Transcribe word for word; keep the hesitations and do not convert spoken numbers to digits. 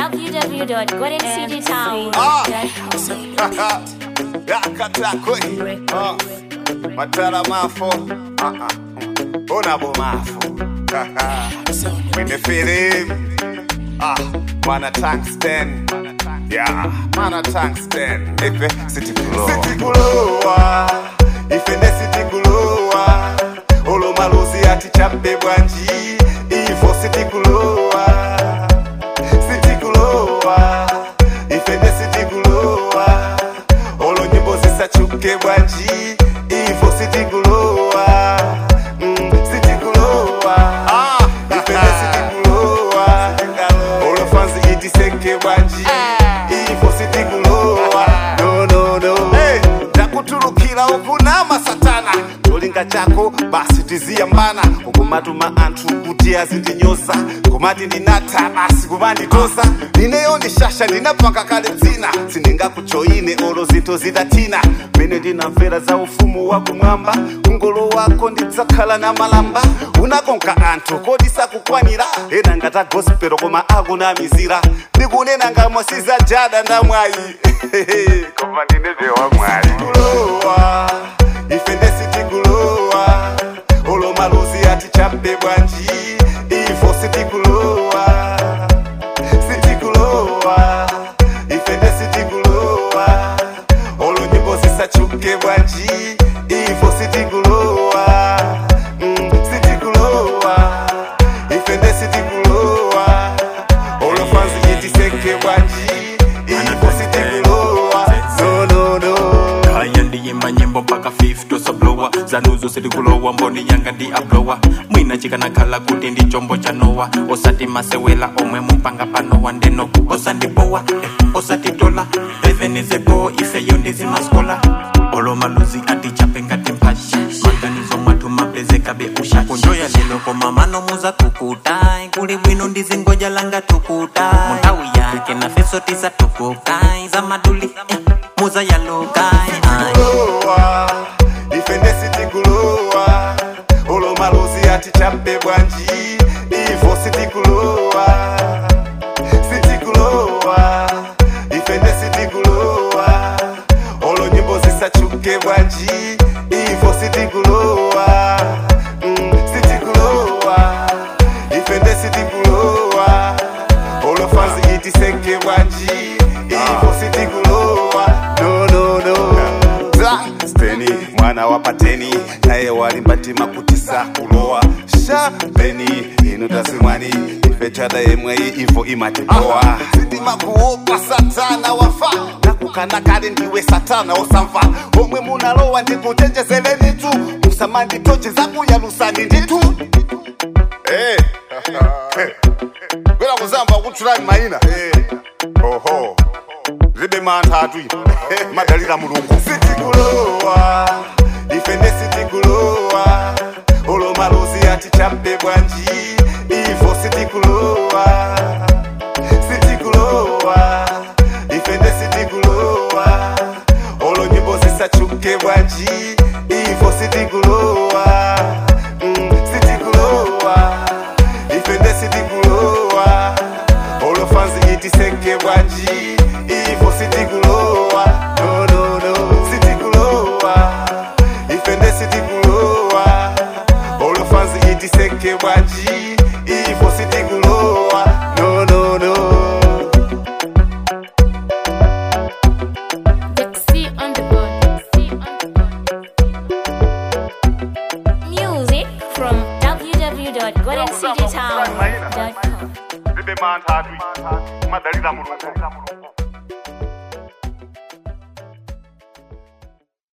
w w w dot golden c d town dot com. Yakata koi. Ah. Matara mafo. Ah ah. Onabo mafo. Mine feeling. Ah, mana tungsten. Yeah, mana tungsten. Ife city kuloa. City kuloa. Ife ne city kuloa. Olo maluzi ati chambe bwanji. Ifo city kuloa. City kuloa. Ife ne city kuloa. Olo nyimbo zisa chuke bwanji. Ifo city kuloa. Mm, city kuloa. Ah, ife ne city kuloa. Olo fanzi iti seke bwanji. Ifo city kuloa. No, no, no. Hey, nakutulukila ukunama satana. Olinga chako basi tiziyambana ukumatuma anthu kuti azindinyoza kumati ndinatha basi kumanditosa ndineyo ndishasha ndinapanga kale dzina sindingakujoine olo zinthu zitatina mene ndinamvera za ufumu wakumwamba ungolo wako ndidzakhala na malamba unakonka anthu kodi sakukwanira ena ngata gospel koma akunamizira ndikunena ngamo sizajada ndamwayi koma ndinevewa mwayi kulowa ife ndesiti kulowa olo maluzi ati chambe bwanji ifo siti kulowa siti kulowa ife ndesiti kulowa olo nyimbo zisachuke bwanji ifo siti kulowa mm, siti kulowa ife ndesiti kulowa olo fanzi iti seke bwanji ifo siti kulowa no no no kaya ndiyimba nyimbo mpaka fifth osa blower zanuzo siti kulowa mboni yanga ndi ablower mwina chikana khala kuti ndi chombo cha nowa osati masewela omwe mupanga panowa ndeno osati bowa eh, osati tola evenezeko ifeyo ndizimaskola olo maluzi ati chapenga tempashi maganizo mwatu mapezeka be usha kunjoya lelo koma mano muza kukutai kuli bwino ndizingoja langa tukutai muntawi yake na feso tisa tukukai za maduli eh, muza yalokai kulowa ife ndesiti kulowa olo maluzi ati chambe bwanji ifo siti kulowa siti kulowa ife ndesiti kulowa olo nyimbo zisachuke bwanji ifo siti kulowa mm, siti kulowa ife ndesiti kulowa olo fanzi iti seke bwanji ifo siti kulowa no no no Steni mwana wa pateni naye walimbatima kutisa kulowa shapeni inutasimwani ifechada yemwei ivo imatipoa ah, sitima kuopa satana wafa nakukana kale ndiwe satana osamva omwe munalowa ndikuchenjezeleni tu musamandi toche zakuyalusani nditu hey. Kwela kuzamba kutulani maina hey. Oho zibe mantatu madalira mulungu siti kulowa ife ndesiti kulowa olo maluzi ati chambe bwanji ifo siti kulowa siti kulowa ife ndesiti kulowa olo nyimbo zisachuke bwanji ifo siti kulowa mm, siti kulowa ife ndesiti kulowa olo fanzi iti seke bwanji ifo siti kulowa no no no siti kulowa ife ndesiti kulowa olo fanzi iti seke bwanji ifo siti kulowa no no no Dixie on the board. Music from w w w dot golden c d town dot com. zibe mantatu madalira mulungu